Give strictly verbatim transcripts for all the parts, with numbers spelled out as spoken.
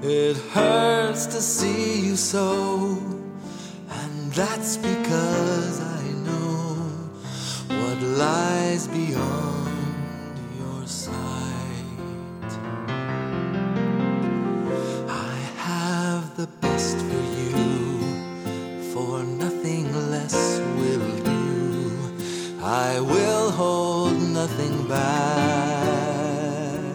It hurts to see you so, and that's because I know what lies beyond your sight. I have the best for you, for nothing less will do. I will hold nothing back.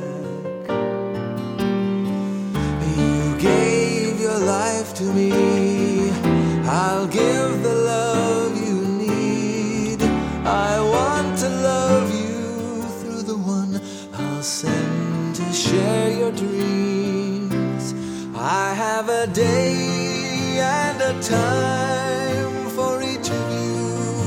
You gave your life to me, I'll give the love you need. I want to love you through the one I'll send to share your dreams. I have a day and a time for each of you,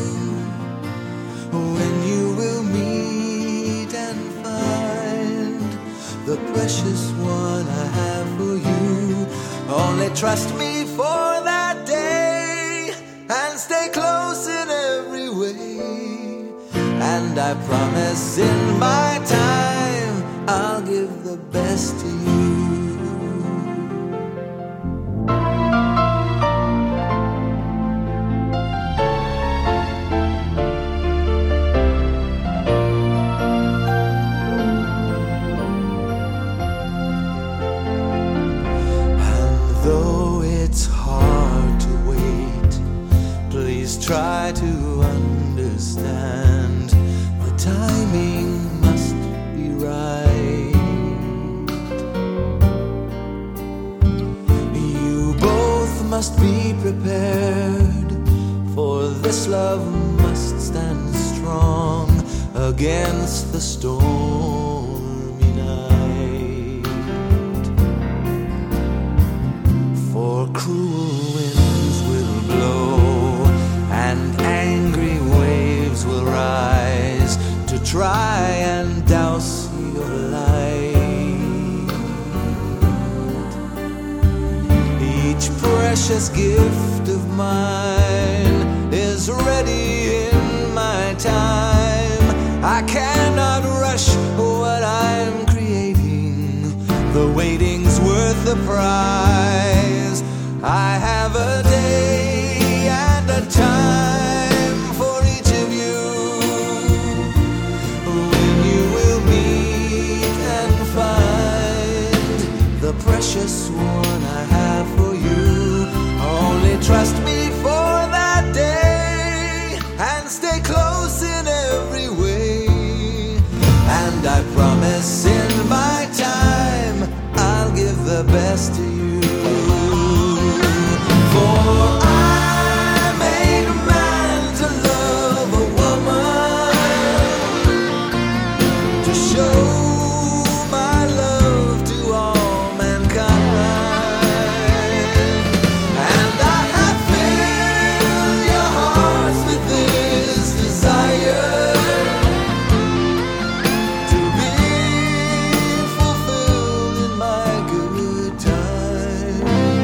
when you will meet and find the precious one I have for you. Only trust me for that day and stay close in every way, and I promise in my time I'll give the best to you. Try to understand, the timing must be right. You both must be prepared, for this love must stand strong against the stormy night. For cruel winds will blow and angry waves will rise to try and douse your light. Each precious gift of mine is ready in my time. I cannot rush what I'm creating, the waiting's worth the prize. I have a day and a time for each of you, when you will meet and find the precious one I have for you. Only trust me for that day and stay close in every way, and I promise in my time I'll give the best to you. For I made a man to love a woman, to show my love to all mankind, and I have filled your hearts with this desire to be fulfilled in my good time.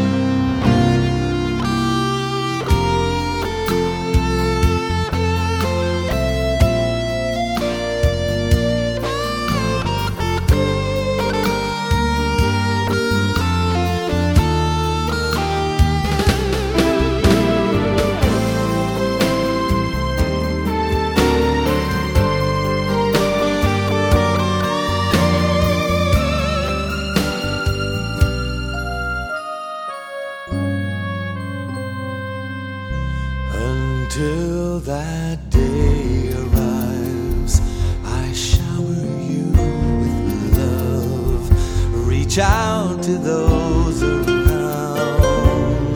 Until that day arrives, I shower you with love, reach out to those around,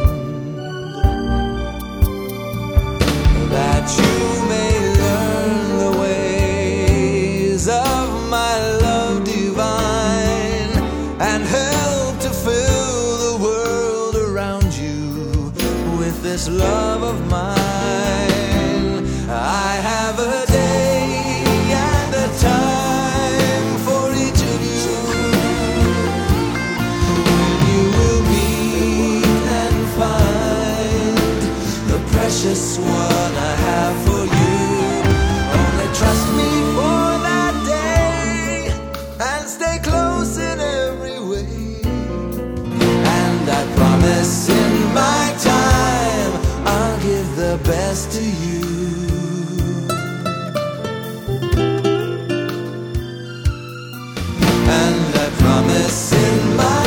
that you may learn the ways of my love divine, and help to fill the world around you with this love of mine. I have a day and a time for each of you, when you will meet and find the precious one I have for you. Only trust me for that day and stay close in every way, promise in my time I'll give the best to you. And I promise in my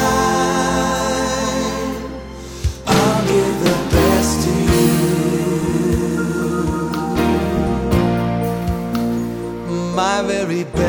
time I'll give the best to you. My very best.